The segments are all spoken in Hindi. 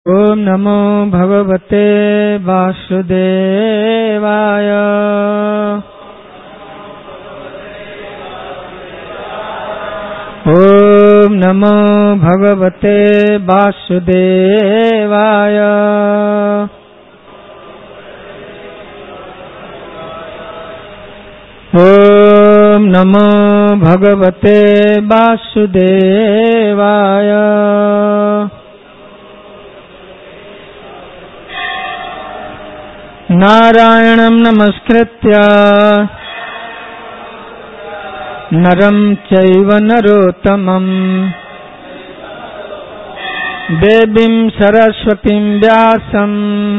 ओम नमो भगवते वासुदेवाय। ओम नमो भगवते वासुदेवाय। ओम नमो भगवते वासुदेवाय। नारायणं नमस्कृत्य नरं चैव नरोत्तमं देवीं सरस्वतीं व्यासं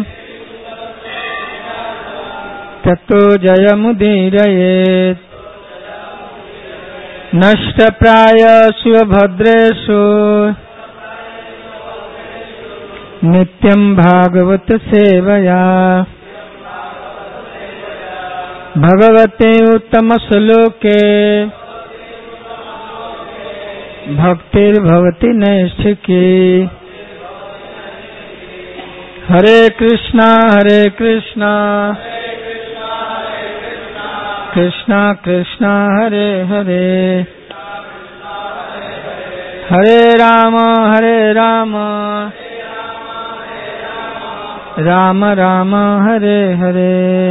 ततो जयमुदीरयेत्। नष्टप्रायेषु भद्रेषु नित्यं भागवत सेवया भगवते उत्तम श्लोके भक्तिर्भवति नैष्ठिकी। हरे कृष्णा कृष्णा कृष्णा हरे हरे, हरे राम राम राम हरे हरे।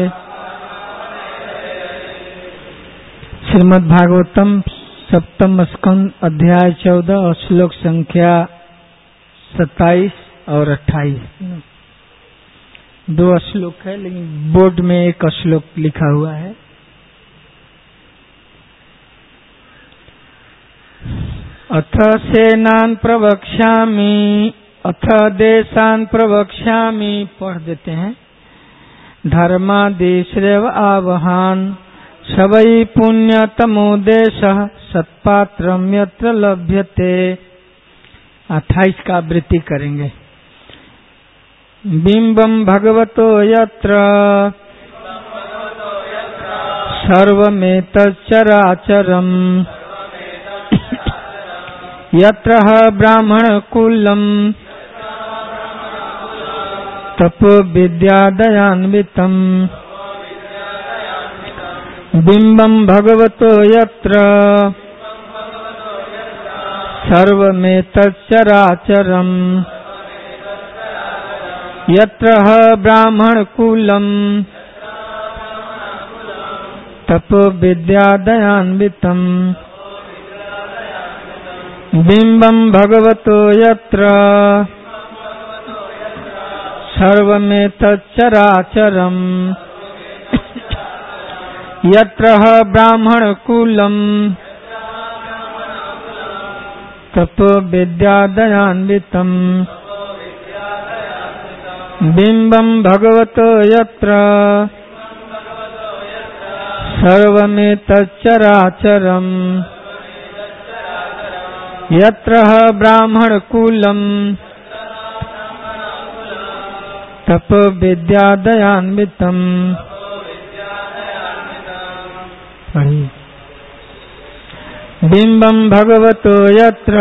श्रीमद् भागवतम सप्तम स्कंद अध्याय 14 और श्लोक संख्या 27 और 28। दो श्लोक है लेकिन बोर्ड में एक श्लोक लिखा हुआ है। अथ सेनान प्रवक्ष्यामि अथ देशान प्रवक्ष्यामि। पढ़ देते हैं। धर्मादिश्रेव आवहान सवै पुण्यतमो देशः सत्पात्रं यत्र लभ्यते। 28 का आवृत्ति करेंगे। बिंबं भगवतो यत्र सर्वमेतच्चराचरम् यत्र ब्राह्मणकुलं तपो विद्यादयान्वितम्। बिंबं भगवतो यत्र सर्वमेतच्चराचरम् यत्र ब्राह्मणकुलं तपो विद्यादयान्वितम्। बिंबं भगवतो यत्र सर्वमेतच्चराचरम् यत्र ब्राह्मणकुलं तपो विद्यादयान्वितम्। बिंबं भगवतो यत्र सर्वमेतच्चराचरम् यत्र ब्राह्मणकुलं तपो विद्यादयान्वितम्। बिंबं भगवतो यत्र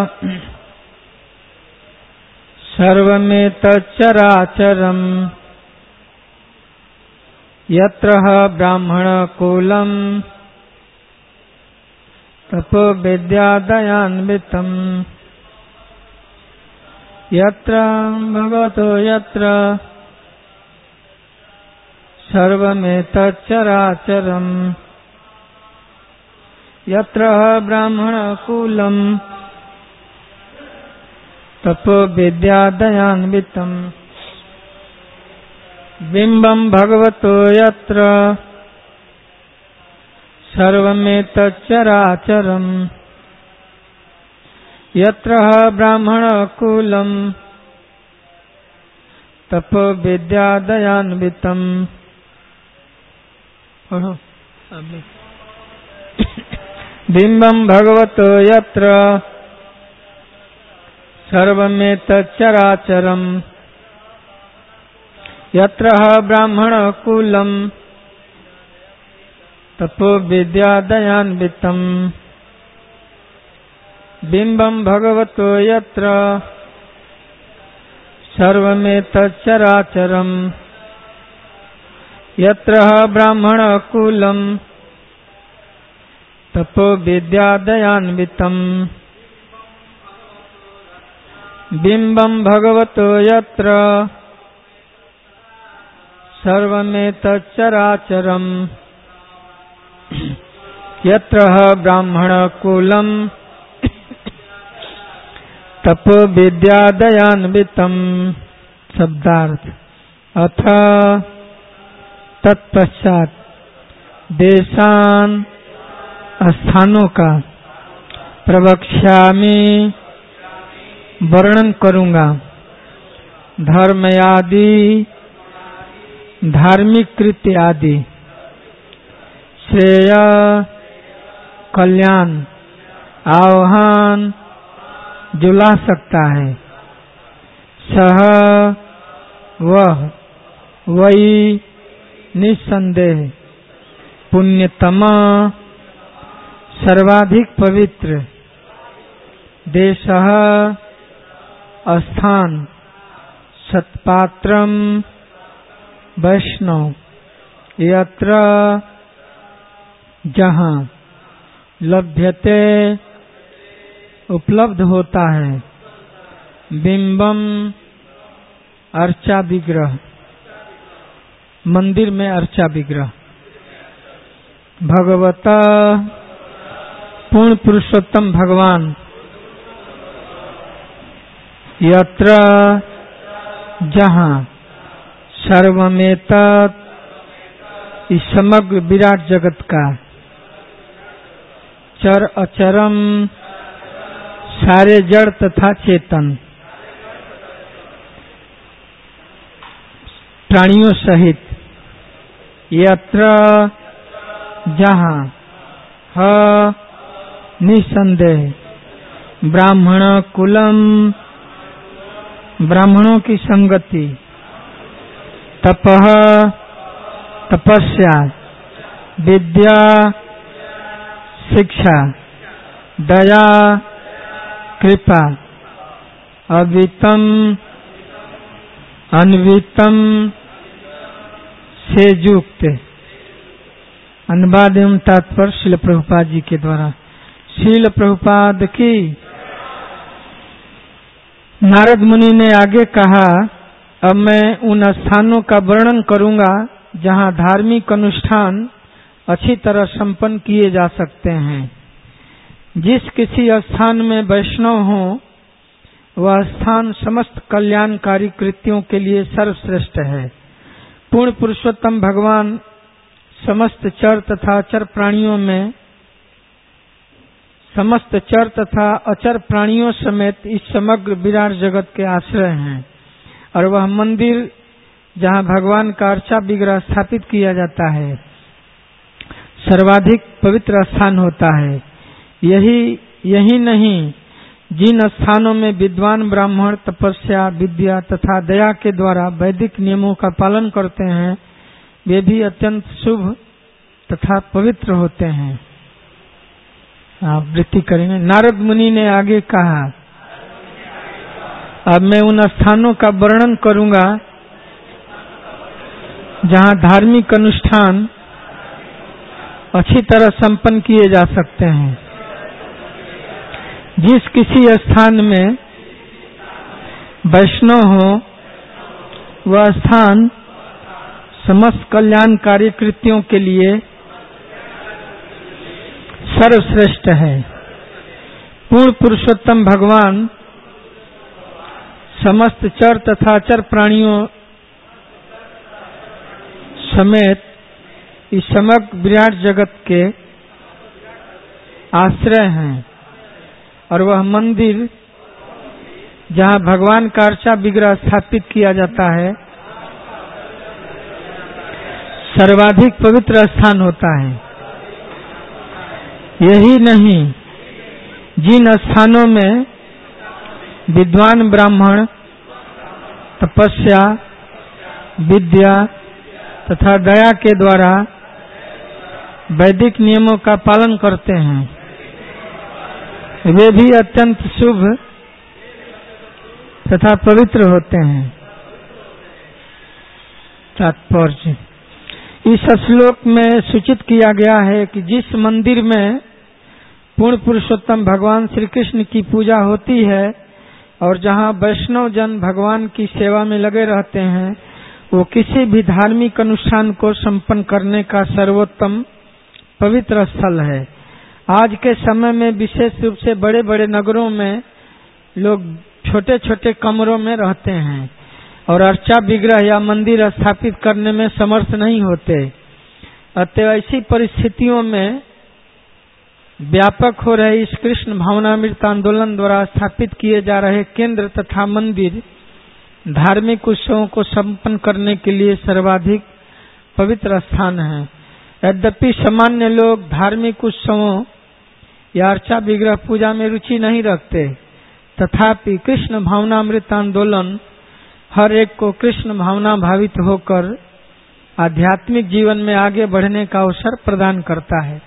सर्वमेतच्चराचरम् यत्र ब्राह्मणकुलं तपो विद्यादयान्वितम्। यत्र भगवतो यत्र सर्वमेतच्चराचरम् यत्र ब्राह्मणकुलं तपो विद्यादयान्वितम्। बिंबं भगवतो यत्र सर्वमेतच्चराचरम् यत्र ब्राह्मणकुलं तपो विद्यादयान्वितम्। बिंबं भगवतो यत्र सर्वमेतच्चराचरम् यत्र ब्राह्मणकुलं तपो विद्यादयान्वितम्। बिंबं भगवतो यत्र सर्वमेतच्चराचरम् यत्र ब्राह्मणकुलम् तपो विद्यादयान्वितम् बिम्बं भगवतो यत्र सर्वमेतच्चराचरम् यत्र ब्राह्मणकुलम् तपो विद्यादयान्वितम्। शब्दार्थ। अथ तत्पश्चात देशान स्थानों का प्रवक्ष्यामि वर्णन करूंगा, धर्मयादि धार्मिक कृत्य आदि, श्रेय कल्याण आह्वान जो ला सकता है, सह वह वही निस्संदेह पुण्यतमा सर्वाधिक पवित्र, देशः स्थान, सत्पात्रम वैष्णव, यत्र जहाँ, लभ्यते उपलब्ध होता है, बिंबम अर्चा विग्रह, मंदिर में अर्चा विग्रह, भगवता पूर्ण पुरुषोत्तम भगवान, यत्र जहाँ, सर्वमेतत् इस समग्र विराट जगत का, चर अचरम सारे जड़ तथा चेतन प्राणियों सहित, यत्र जहाँ, ह निसंदेह, ब्राह्मण कुलम ब्राह्मणों की संगति, तपः तपस्या, विद्या शिक्षा, दया कृपा, अवितम अन्वितम से युक्त। अनुवाद एवं तात्पर्य श्रील प्रभुपाद जी के द्वारा। श्रील प्रभुपाद की। नारद मुनि ने आगे कहा, अब मैं उन स्थानों का वर्णन करूंगा जहां धार्मिक अनुष्ठान अच्छी तरह संपन्न किए जा सकते हैं। जिस किसी स्थान में वैष्णव हो, वह स्थान समस्त कल्याणकारी कृत्यों के लिए सर्वश्रेष्ठ है। पूर्ण पुरुषोत्तम भगवान समस्त चर तथा अचर प्राणियों समेत इस समग्र विराट जगत के आश्रय हैं, और वह मंदिर जहाँ भगवान का अर्चा विग्रह स्थापित किया जाता है सर्वाधिक पवित्र स्थान होता है। यही नहीं, जिन स्थानों में विद्वान ब्राह्मण तपस्या, विद्या तथा दया के द्वारा वैदिक नियमों का पालन करते हैं, वे भी अत्यंत शुभ तथा पवित्र होते हैं। आप वृत्ति करेंगे। नारद मुनि ने आगे कहा, अब मैं उन स्थानों का वर्णन करूंगा जहां धार्मिक अनुष्ठान अच्छी तरह संपन्न किए जा सकते हैं। जिस किसी स्थान में वैष्णव हो, वह स्थान समस्त कल्याणकारी कृत्यों के लिए सर्वश्रेष्ठ है। पूर्ण पुरुषोत्तम भगवान समस्त चर तथा अचर प्राणियों समेत इस समग्र विराट जगत के आश्रय हैं, और वह मंदिर जहाँ भगवान का अर्चा विग्रह स्थापित किया जाता है सर्वाधिक पवित्र स्थान होता है। यही नहीं, जिन स्थानों में विद्वान ब्राह्मण तपस्या, विद्या तथा दया के द्वारा वैदिक नियमों का पालन करते हैं, वे भी अत्यंत शुभ तथा पवित्र होते हैं। तात्पर्य इस श्लोक में सूचित किया गया है कि जिस मंदिर में पूर्ण पुरुषोत्तम भगवान श्री कृष्ण की पूजा होती है और जहाँ वैष्णव जन भगवान की सेवा में लगे रहते हैं, वो किसी भी धार्मिक अनुष्ठान को संपन्न करने का सर्वोत्तम पवित्र स्थल है। आज के समय में विशेष रूप से बड़े बड़े नगरों में लोग छोटे छोटे कमरों में रहते हैं और अर्चा विग्रह या मंदिर स्थापित करने में समर्थ नहीं होते। अतः ऐसी परिस्थितियों में व्यापक हो रहे इस कृष्ण भावनामृत आंदोलन द्वारा स्थापित किए जा रहे केंद्र तथा मंदिर धार्मिक उत्सवों को संपन्न करने के लिए सर्वाधिक पवित्र स्थान है। यद्यपि सामान्य लोग धार्मिक उत्सवों या अर्चा विग्रह पूजा में रुचि नहीं रखते, तथापि कृष्ण भावनामृत आंदोलन हर एक को कृष्ण भावना भावित होकर आध्यात्मिक जीवन में आगे बढ़ने का अवसर प्रदान करता है।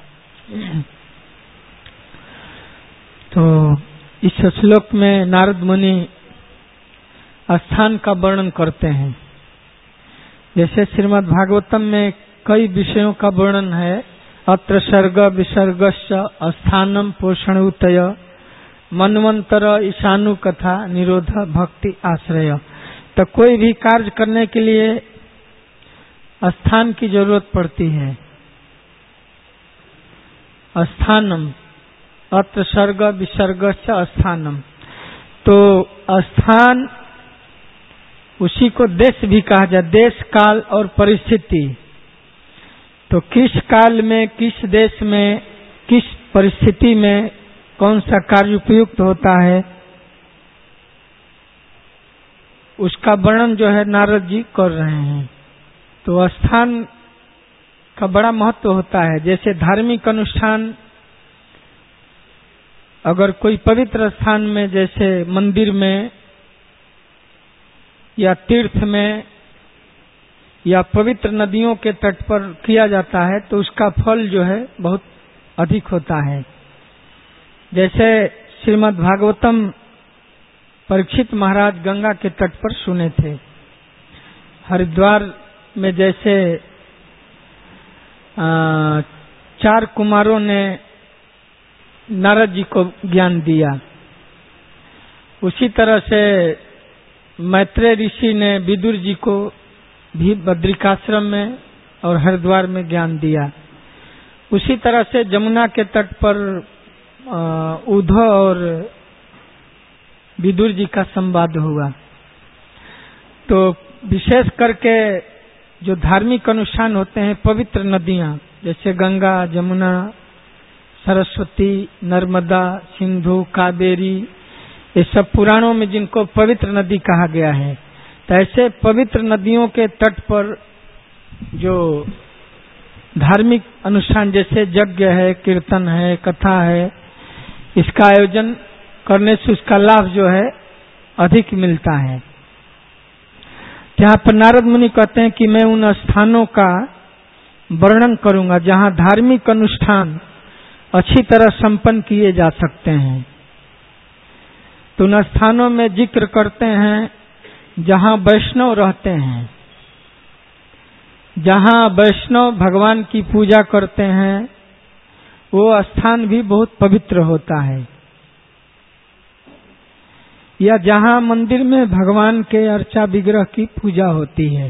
तो इस श्लोक में नारद मुनि स्थान का वर्णन करते हैं। जैसे श्रीमद् भागवतम में कई विषयों का वर्णन है। अत्र सर्ग विसर्गश्च स्थानम पोषणोतय मनवंतर ईशानु कथा निरोध भक्ति आश्रय। तो कोई भी कार्य करने के लिए स्थान की जरूरत पड़ती है। स्थानम अत्र सर्ग विसर्गश्च स्थानम, तो स्थान उसी को देश भी कहा जाए, देश काल और परिस्थिति। तो किस काल में, किस देश में, किस परिस्थिति में कौन सा कार्य उपयुक्त होता है, उसका वर्णन जो है नारद जी कर रहे हैं। तो स्थान का बड़ा महत्व होता है। जैसे धार्मिक अनुष्ठान अगर कोई पवित्र स्थान में, जैसे मंदिर में या तीर्थ में या पवित्र नदियों के तट पर किया जाता है, तो उसका फल जो है बहुत अधिक होता है। जैसे श्रीमद् भागवतम परीक्षित महाराज गंगा के तट पर सुने थे। हरिद्वार में जैसे 4 कुमारों ने नारद जी को ज्ञान दिया, उसी तरह से मैत्रेय ऋषि ने विदुर जी को भी बद्रिकाश्रम में और हरिद्वार में ज्ञान दिया। उसी तरह से जमुना के तट पर उद्धव और विदुर जी का संवाद हुआ। तो विशेष करके जो धार्मिक अनुष्ठान होते हैं, पवित्र नदियां जैसे गंगा, जमुना, सरस्वती, नर्मदा, सिंधु, कावेरी, ये सब पुराणों में जिनको पवित्र नदी कहा गया है, तो ऐसे पवित्र नदियों के तट पर जो धार्मिक अनुष्ठान जैसे यज्ञ है, कीर्तन है, कथा है, इसका आयोजन करने से उसका लाभ जो है अधिक मिलता है। यहाँ पर नारद मुनि कहते हैं कि मैं उन स्थानों का वर्णन करूंगा जहाँ धार्मिक अनुष्ठान अच्छी तरह संपन्न किए जा सकते हैं। तो उन स्थानों में जिक्र करते हैं जहाँ वैष्णव रहते हैं, जहाँ वैष्णव भगवान की पूजा करते हैं, वो स्थान भी बहुत पवित्र होता है। या जहाँ मंदिर में भगवान के अर्चा विग्रह की पूजा होती है।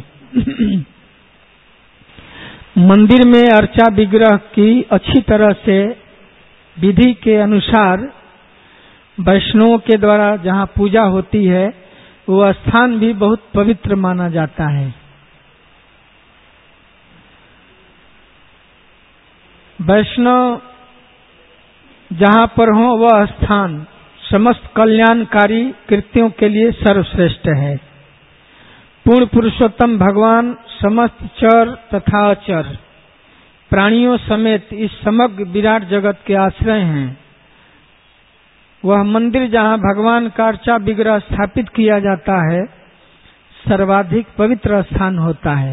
मंदिर में अर्चा विग्रह की अच्छी तरह से विधि के अनुसार वैष्णवों के द्वारा जहाँ पूजा होती है, वो स्थान भी बहुत पवित्र माना जाता है। वैष्णव जहाँ पर हो वह स्थान समस्त कल्याणकारी कृत्यों के लिए सर्वश्रेष्ठ है। पूर्ण पुरुषोत्तम भगवान समस्त चर तथा अचर प्राणियों समेत इस समग्र विराट जगत के आश्रय हैं। वह मंदिर जहाँ भगवान का अर्चा विग्रह स्थापित किया जाता है, सर्वाधिक पवित्र स्थान होता है।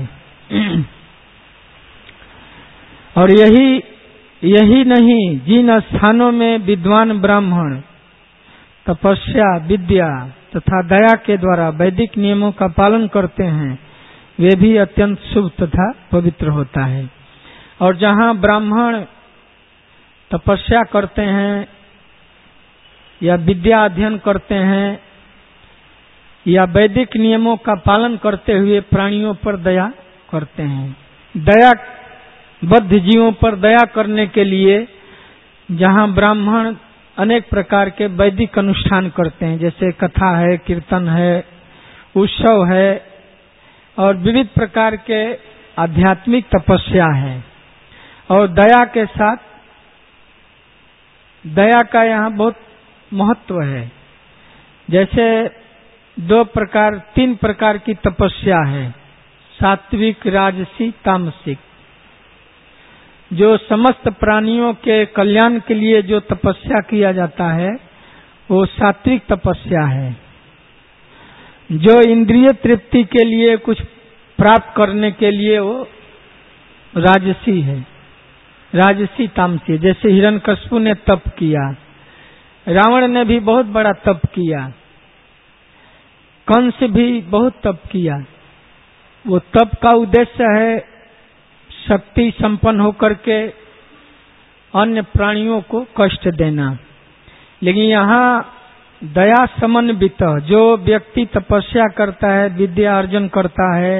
और यही नहीं, जिन स्थानों में विद्वान ब्राह्मण तपस्या, विद्या तथा दया के द्वारा वैदिक नियमों का पालन करते हैं वे भी अत्यंत शुभ तथा पवित्र होता है। और जहाँ ब्राह्मण तपस्या करते हैं या विद्या अध्ययन करते हैं या वैदिक नियमों का पालन करते हुए प्राणियों पर दया करते हैं, दया बद्ध जीवों पर दया करने के लिए जहाँ ब्राह्मण अनेक प्रकार के वैदिक अनुष्ठान करते हैं, जैसे कथा है, कीर्तन है, उत्सव है और विविध प्रकार के आध्यात्मिक तपस्या है। और दया के साथ दया का यहाँ बहुत महत्व है। जैसे 3 प्रकार की तपस्या है, सात्विक, राजसी, तामसिक। जो समस्त प्राणियों के कल्याण के लिए जो तपस्या किया जाता है वो सात्विक तपस्या है। जो इंद्रिय तृप्ति के लिए कुछ प्राप्त करने के लिए वो राजसी है, राजसी तामसी। जैसे हिरण्यकश्यप ने तप किया, रावण ने भी बहुत बड़ा तप किया, कंस भी बहुत तप किया। वो तप का उद्देश्य है शक्ति संपन्न होकर के अन्य प्राणियों को कष्ट देना। लेकिन यहाँ दया समन्वित, जो व्यक्ति तपस्या करता है, विद्या अर्जन करता है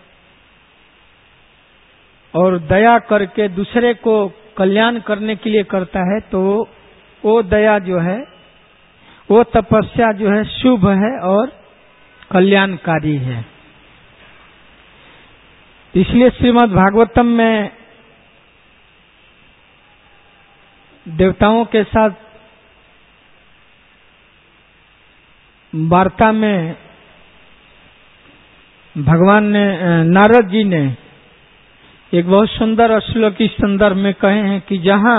और दया करके दूसरे को कल्याण करने के लिए करता है, तो वो दया जो है, वो तपस्या जो है शुभ है और कल्याणकारी है। इसलिए श्रीमद् भागवतम में देवताओं के साथ वार्ता में भगवान ने, नारद जी ने एक बहुत सुंदर श्लोक इस संदर्भ में कहे हैं कि जहाँ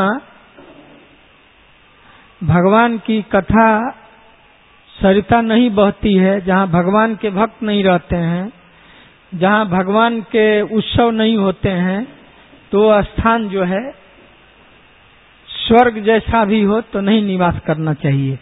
भगवान की कथा सरिता नहीं बहती है, जहाँ भगवान के भक्त नहीं रहते हैं, जहाँ भगवान के उत्सव नहीं होते हैं, तो स्थान जो है स्वर्ग जैसा भी हो तो नहीं निवास करना चाहिए।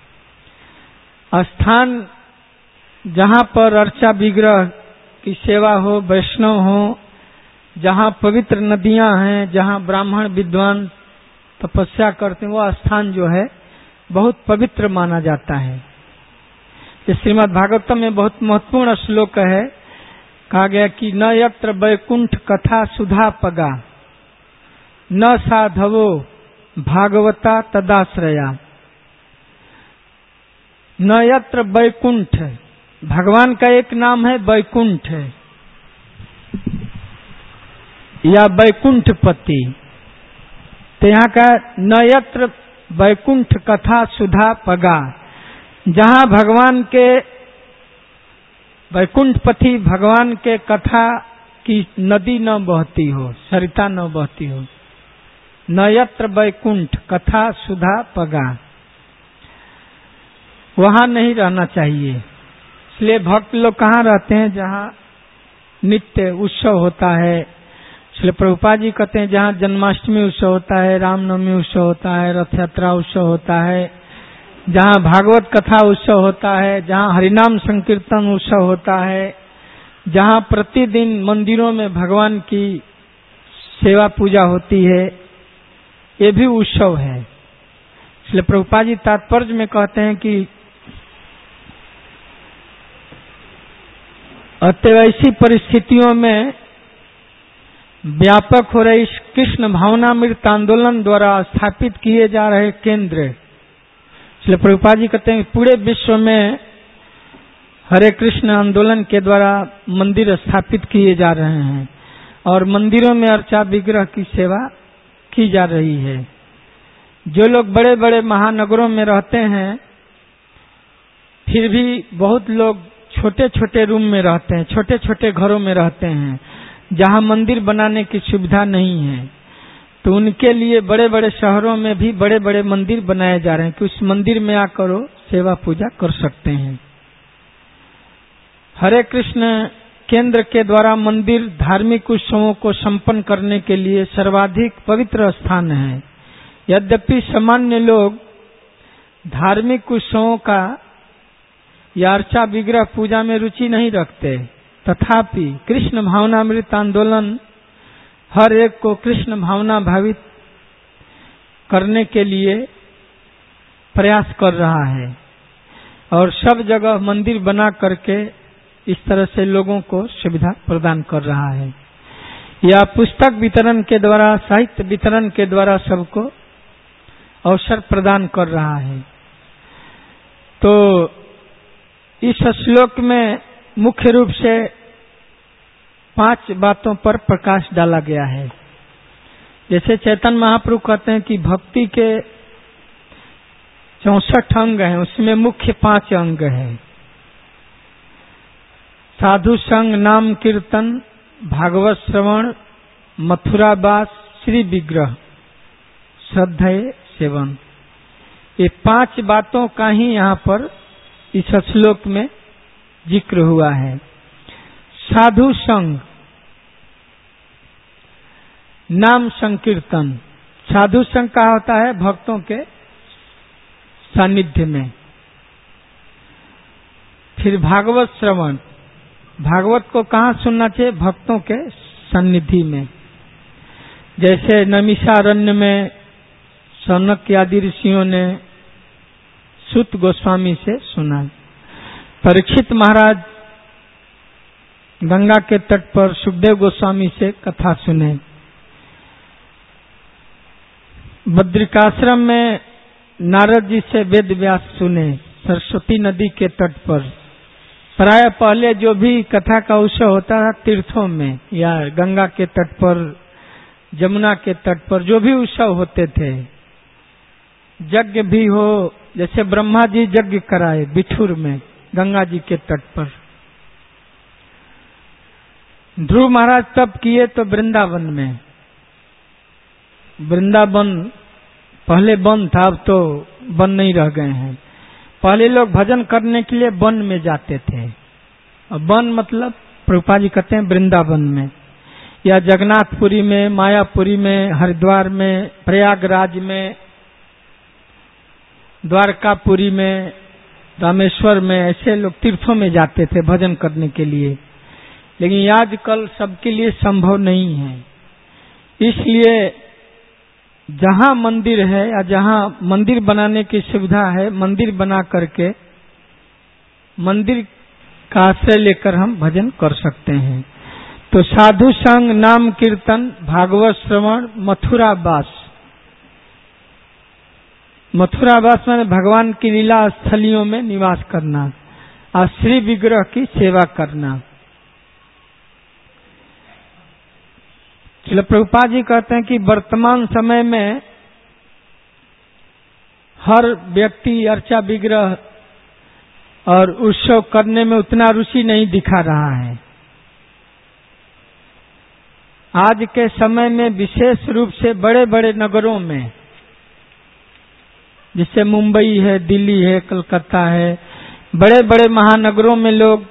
स्थान जहाँ पर अर्चा विग्रह की सेवा हो, वैष्णव हो, जहाँ पवित्र नदियां हैं, जहाँ ब्राह्मण विद्वान तपस्या करते हैं, वो स्थान जो है बहुत पवित्र माना जाता है। इस श्रीमद् भागवतम में बहुत महत्वपूर्ण श्लोक है, कहा गया कि न यत्र वैकुंठ कथा सुधा पगा न साधवो भागवता तदाश्रया। न यत्र वैकुंठ, भगवान का एक नाम है वैकुंठ या वैकुंठपति। तो यहाँ का न यत्र वैकुंठ कथा सुधा पगा, जहाँ भगवान के वैकुंठपति भगवान के कथा की नदी न बहती हो, सरिता न बहती हो। न यत्र वैकुंठ कथा सुधा पगा, वहां नहीं रहना चाहिए। इसलिए भक्त लोग कहाँ रहते हैं? जहाँ नित्य उत्सव होता है। इसलिए प्रभुपाद जी कहते हैं जहाँ जन्माष्टमी उत्सव होता है, रामनवमी उत्सव होता है, रथ यात्रा उत्सव होता है, जहाँ भागवत कथा उत्सव होता है, जहाँ हरिनाम संकीर्तन उत्सव होता है, जहाँ प्रतिदिन मंदिरों में भगवान की सेवा पूजा होती है, ये भी उत्सव है। इसलिए प्रभुपाद जी तात्पर्य में कहते हैं कि अतः ऐसी परिस्थितियों में व्यापक हो रही कृष्ण भावनामृत आंदोलन द्वारा स्थापित किए जा रहे केंद्र, इसलिए प्रभुपाद जी कहते हैं पूरे विश्व में हरे कृष्ण आंदोलन के द्वारा मंदिर स्थापित किए जा रहे हैं और मंदिरों में अर्चा विग्रह की सेवा की जा रही है। जो लोग बड़े बड़े महानगरों में रहते हैं, फिर भी बहुत लोग छोटे छोटे रूम में रहते हैं, छोटे छोटे घरों में रहते हैं, जहां मंदिर बनाने की सुविधा नहीं है। तो उनके लिए बड़े बड़े शहरों में भी बड़े बड़े मंदिर बनाए जा रहे हैं कि उस मंदिर में आकर वो सेवा पूजा कर सकते हैं। हरे कृष्ण केंद्र के द्वारा मंदिर धार्मिक उत्सवों को संपन्न करने के लिए सर्वाधिक पवित्र स्थान है। यद्यपि सामान्य लोग धार्मिक उत्सवों का या अर्चा विग्रह पूजा में रुचि नहीं रखते, तथापि कृष्ण भावनामृत आंदोलन हर एक को कृष्ण भावना भावित करने के लिए प्रयास कर रहा है और सब जगह मंदिर बना करके इस तरह से लोगों को सुविधा प्रदान कर रहा है, या पुस्तक वितरण के द्वारा, साहित्य वितरण के द्वारा सबको अवसर प्रदान कर रहा है। तो इस श्लोक में मुख्य रूप से 5 बातों पर प्रकाश डाला गया है। जैसे चैतन्य महाप्रभु कहते हैं कि भक्ति के 64 अंग हैं, उसमें मुख्य 5 अंग हैं। साधु संग, नाम कीर्तन, भागवत श्रवण, मथुरावास, श्री विग्रह, श्रद्धेय सेवन। ये 5 बातों का ही यहाँ पर इस श्लोक में जिक्र हुआ है। साधु संग, नाम संकीर्तन। साधु संग का होता है भक्तों के सानिध्य में। फिर भागवत श्रवण, भागवत को कहाँ सुनना चाहिए? भक्तों के सन्निधि में। जैसे नैमिषारण्य में सौनक आदि ऋषियों ने सूत गोस्वामी से सुना। परीक्षित महाराज गंगा के तट पर सुखदेव गोस्वामी से कथा सुने। बद्रिकाश्रम में नारद जी से वेद व्यास सुने। सरस्वती नदी के तट पर प्राय पहले जो भी कथा का उत्सव होता था तीर्थों में या गंगा के तट पर, जमुना के तट पर जो भी उत्सव होते थे, यज्ञ भी हो, जैसे ब्रह्मा जी यज्ञ कराए बिठूर में गंगा जी के तट पर। ध्रुव महाराज तप किए तो वृंदावन में। वृंदावन पहले वन था, अब तो वन नहीं रह गए हैं। पहले लोग भजन करने के लिए वन में जाते थे। अब वन मतलब प्रभुपाद जी कहते हैं वृंदावन में, या जगन्नाथपुरी में, मायापुरी में, हरिद्वार में, प्रयागराज में, द्वारकापुरी में, रामेश्वर में, ऐसे लोग तीर्थों में जाते थे भजन करने के लिए। लेकिन आजकल सबके लिए संभव नहीं है। इसलिए जहां मंदिर है या जहां मंदिर बनाने की सुविधा है, मंदिर बना करके मंदिर का आश्रय लेकर हम भजन कर सकते हैं। तो साधु संग, नाम कीर्तन, भागवत श्रवण, मथुरावास। मथुरावास माने भगवान की लीला स्थलियों में निवास करना और श्री विग्रह की सेवा करना। श्रील प्रभुपाद जी कहते हैं कि वर्तमान समय में हर व्यक्ति अर्चा विग्रह और उत्सव करने में उतना रुचि नहीं दिखा रहा है। आज के समय में विशेष रूप से बड़े बड़े नगरों में, जैसे मुंबई है, दिल्ली है, कलकत्ता है, बड़े बड़े महानगरों में लोग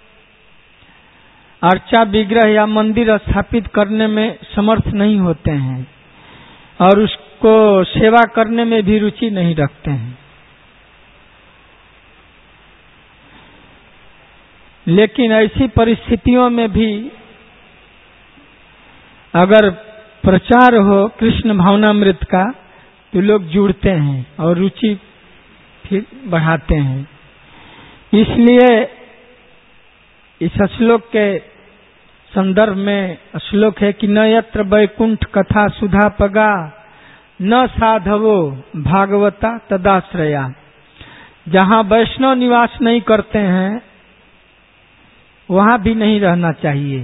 अर्चा विग्रह या मंदिर स्थापित करने में समर्थ नहीं होते हैं और उसको सेवा करने में भी रुचि नहीं रखते हैं। लेकिन ऐसी परिस्थितियों में भी अगर प्रचार हो कृष्ण भावनामृत का तो लोग जुड़ते हैं और रुचि फिर बढ़ाते हैं। इसलिए इस श्लोक के संदर्भ में श्लोक है कि न यत्र वैकुंठ कथा सुधा पगा न साधवो भागवता तदाश्रया। जहां वैष्णव निवास नहीं करते हैं वहां भी नहीं रहना चाहिए।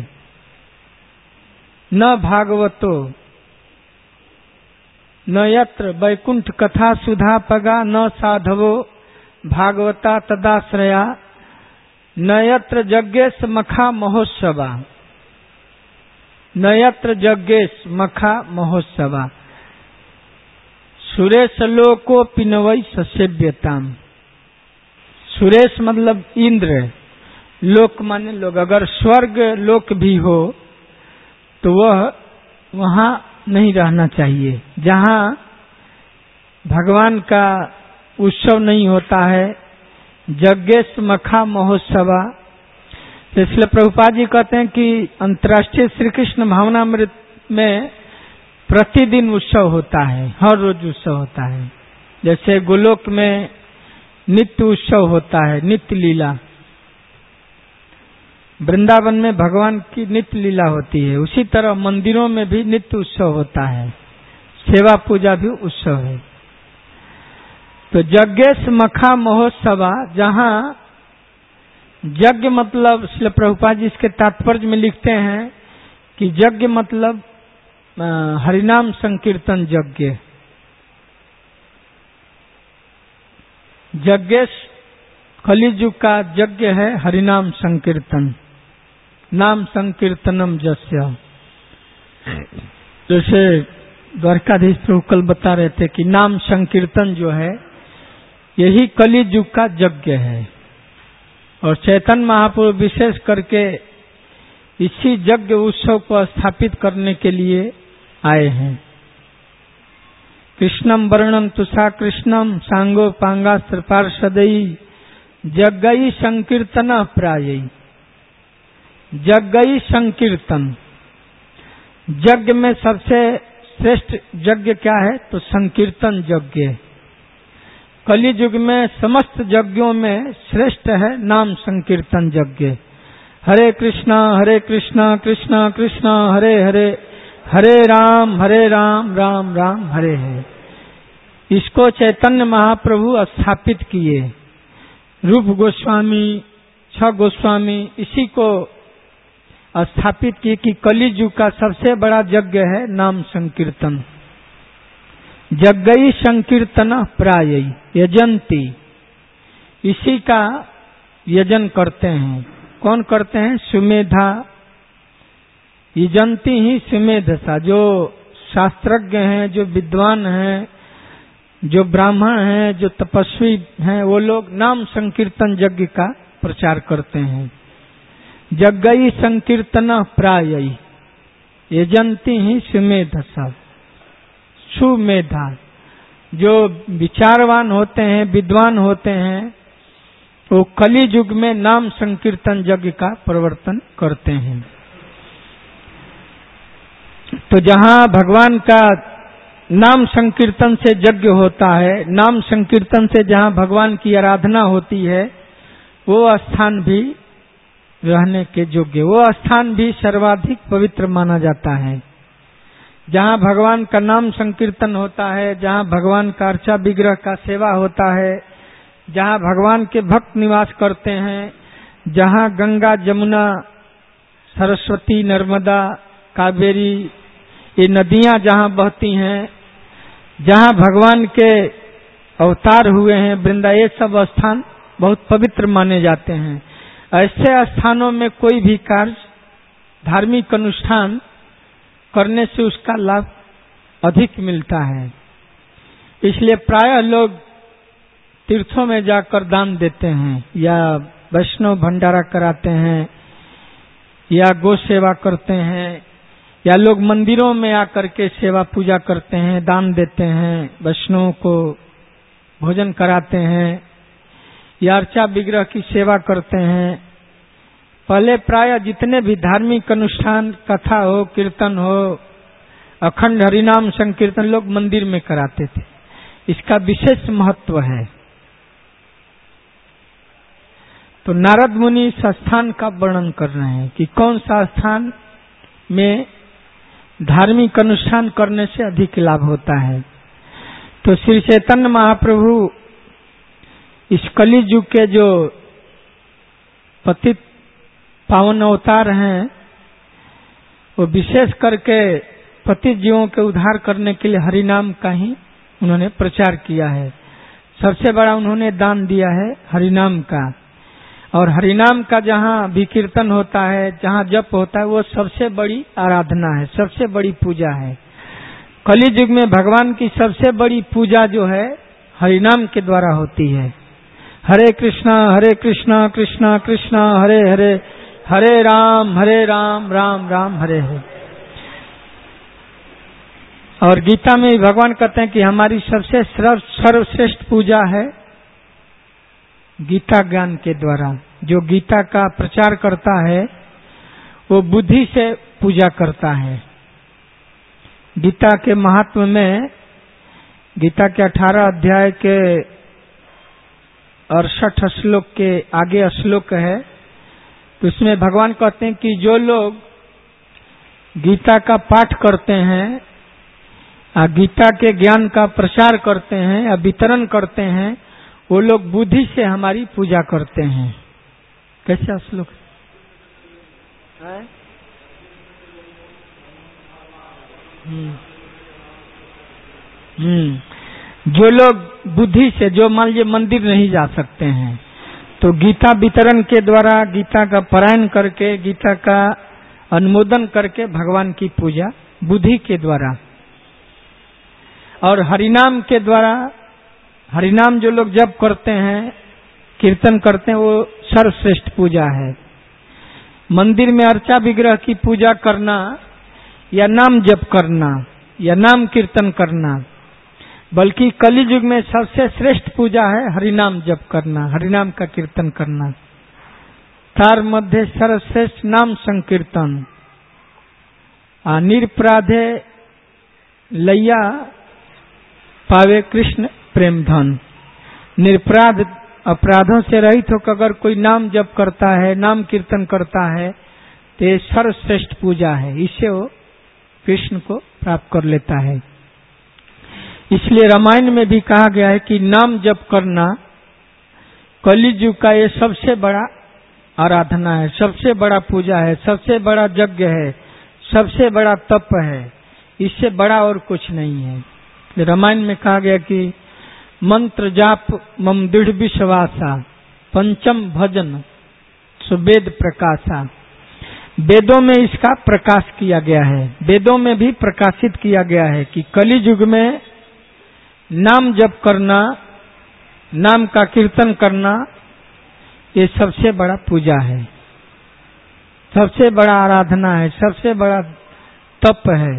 न भागवतो न यत्र वैकुंठ कथा सुधा पगा न साधवो भागवता तदाश्रया न यत्र यज्ञेश मखा महोत्सवा। न यत्र यज्ञेश मखा महोत्सवा सुरेश लोको पिनवई ससेव्यताम। सुरेश मतलब इंद्र, लोक माने लोग। अगर स्वर्ग लोक भी हो तो वह वहां नहीं रहना चाहिए। जहां भगवान का उत्सव नहीं होता है। यज्ञेश मखा महोत्सवा। इसलिए प्रभुपाद जी कहते हैं कि अंतर्राष्ट्रीय श्री कृष्ण भावनामृत में प्रतिदिन उत्सव होता है, हर रोज उत्सव होता है। जैसे गोलोक में नित्य उत्सव होता है, नित्य लीला। वृंदावन में भगवान की नित्य लीला होती है, उसी तरह मंदिरों में भी नित्य उत्सव होता है, सेवा पूजा भी उत्सव है। तो यज्ञेश मखा महोत्सवा, जहां यज्ञ मतलब श्रील प्रभुपाद जी इसके तात्पर्य में लिखते हैं कि यज्ञ मतलब हरिनाम संकीर्तन यज्ञ। यज्ञेश कलिजुग का यज्ञ है हरिनाम संकीर्तन, नाम संकीर्तनम जस्य। जैसे द्वारकाधीश प्रभु कल बता रहे थे कि नाम संकीर्तन जो है यही कलिजुग का यज्ञ है। और चैतन्य महाप्रभु विशेष करके इसी यज्ञ उत्सव को स्थापित करने के लिए आए हैं। कृष्णम वर्णम तुषा कृष्णम सांगो पांगास्त्र पार्षदई यज्ञई संकीर्तन प्रायई। यज्ञई संकीर्तन, यज्ञ में सबसे श्रेष्ठ यज्ञ क्या है? तो संकीर्तन यज्ञ। कलि युग में समस्त यज्ञों में श्रेष्ठ है नाम संकीर्तन यज्ञ। हरे कृष्णा कृष्णा कृष्णा हरे हरे, हरे राम राम राम हरे हरे। इसको चैतन्य महाप्रभु स्थापित किए। रूप गोस्वामी, 6 गोस्वामी इसी को स्थापित किए कि कलियुग का सबसे बड़ा यज्ञ है नाम संकीर्तन। यज्ञई संकीर्तन प्रायई यजंती, इसी का यजन करते हैं। कौन करते हैं? सुमेधा। यजंती ही सुमेधसा, जो शास्त्रज्ञ हैं, जो विद्वान हैं, जो ब्राह्मण हैं, जो तपस्वी हैं, वो लोग नाम संकीर्तन यज्ञ का प्रचार करते हैं। यज्ञई संकीर्तन प्रायई यजंती ही सुमेधसा। सुमेधा, जो विचारवान होते हैं, विद्वान होते हैं, वो कलि युग में नाम संकीर्तन यज्ञ का प्रवर्तन करते हैं। तो जहां भगवान का नाम संकीर्तन से यज्ञ होता है, नाम संकीर्तन से जहां भगवान की आराधना होती है, वो स्थान भी रहने के योग्य, वो स्थान भी सर्वाधिक पवित्र माना जाता है। जहां भगवान का नाम संकीर्तन होता है, जहां भगवान का अर्चा विग्रह का सेवा होता है, जहां भगवान के भक्त निवास करते हैं, जहां गंगा जमुना सरस्वती नर्मदा कावेरी ये नदियां जहां बहती हैं, जहां भगवान के अवतार हुए हैं वृंदा, ये सब स्थान बहुत पवित्र माने जाते हैं। ऐसे स्थानों में कोई भी कार्य, धार्मिक अनुष्ठान करने से उसका लाभ अधिक मिलता है। इसलिए प्रायः लोग तीर्थों में जाकर दान देते हैं, या वैष्णव भंडारा कराते हैं, या गो सेवा करते हैं, या लोग मंदिरों में आकर के सेवा पूजा करते हैं, दान देते हैं, वैष्णवों को भोजन कराते हैं, या अर्चा विग्रह की सेवा करते हैं। पहले प्राय जितने भी धार्मिक अनुष्ठान, कथा हो, कीर्तन हो, अखंड हरिनाम संकीर्तन लोग मंदिर में कराते थे। इसका विशेष महत्व है। तो नारद मुनि इस स्थान का वर्णन कर रहे हैं कि कौन सा स्थान में धार्मिक अनुष्ठान करने से अधिक लाभ होता है। तो श्री चैतन्य महाप्रभु इस कलि युग के जो पतित पावन अवतार हैं, वो विशेष करके पतित जीवों के उद्धार करने के लिए हरिनाम का ही उन्होंने प्रचार किया है। सबसे बड़ा उन्होंने दान दिया है हरिनाम का। और हरिनाम का जहाँ भी कीर्तन होता है, जहाँ जप होता है, वो सबसे बड़ी आराधना है, सबसे बड़ी पूजा है। कलि युग में भगवान की सबसे बड़ी पूजा जो है हरिनाम के द्वारा होती है। हरे कृष्णा कृष्णा कृष्णा हरे हरे, हरे राम राम राम हरे हरे। और गीता में भगवान कहते हैं कि हमारी सबसे सर्वश्रेष्ठ पूजा है गीता ज्ञान के द्वारा। जो गीता का प्रचार करता है वो बुद्धि से पूजा करता है। गीता के महात्म में, गीता के 18 अध्याय के 68 श्लोक के आगे श्लोक है, तो उसमें भगवान कहते हैं कि जो लोग गीता का पाठ करते हैं, गीता के ज्ञान का प्रचार करते हैं या वितरण करते हैं, वो लोग बुद्धि से हमारी पूजा करते हैं। कैसा श्लोक है? जो लोग बुद्धि से, जो मान लीजिए मंदिर नहीं जा सकते हैं, तो गीता वितरण के द्वारा, गीता का पारायण करके, गीता का अनुमोदन करके भगवान की पूजा बुद्धि के द्वारा, और हरिनाम के द्वारा, हरिनाम जो लोग जप करते हैं, कीर्तन करते हैं, वो सर्वश्रेष्ठ पूजा है। मंदिर में अर्चा विग्रह की पूजा करना या नाम जप करना या नाम कीर्तन करना, बल्कि कलि युग में सबसे श्रेष्ठ पूजा है हरिनाम जप करना, हरिनाम का कीर्तन करना। तार मध्य सर्वश्रेष्ठ नाम संकीर्तन, निरपराधे लैया पावे कृष्ण प्रेम धन। निरपराध, अपराधों से रहित होकर अगर कोई नाम जप करता है, नाम कीर्तन करता है, तो ये सर्वश्रेष्ठ पूजा है। इससे वो कृष्ण को प्राप्त कर लेता है। इसलिए रामायण में भी कहा गया है कि नाम जप करना कलि युग का ये सबसे बड़ा आराधना है, सबसे बड़ा पूजा है, सबसे बड़ा यज्ञ है, सबसे बड़ा तप है। इससे बड़ा और कुछ नहीं है। रामायण में कहा गया कि मंत्र जाप मम दृढ़ विश्वासा, पंचम भजन सुवेद प्रकाशा। वेदों में इसका प्रकाश किया गया है, वेदों में भी प्रकाशित किया गया है कि कलि युग में नाम जप करना, नाम का कीर्तन करना, ये सबसे बड़ा पूजा है, सबसे बड़ा आराधना है, सबसे बड़ा तप है।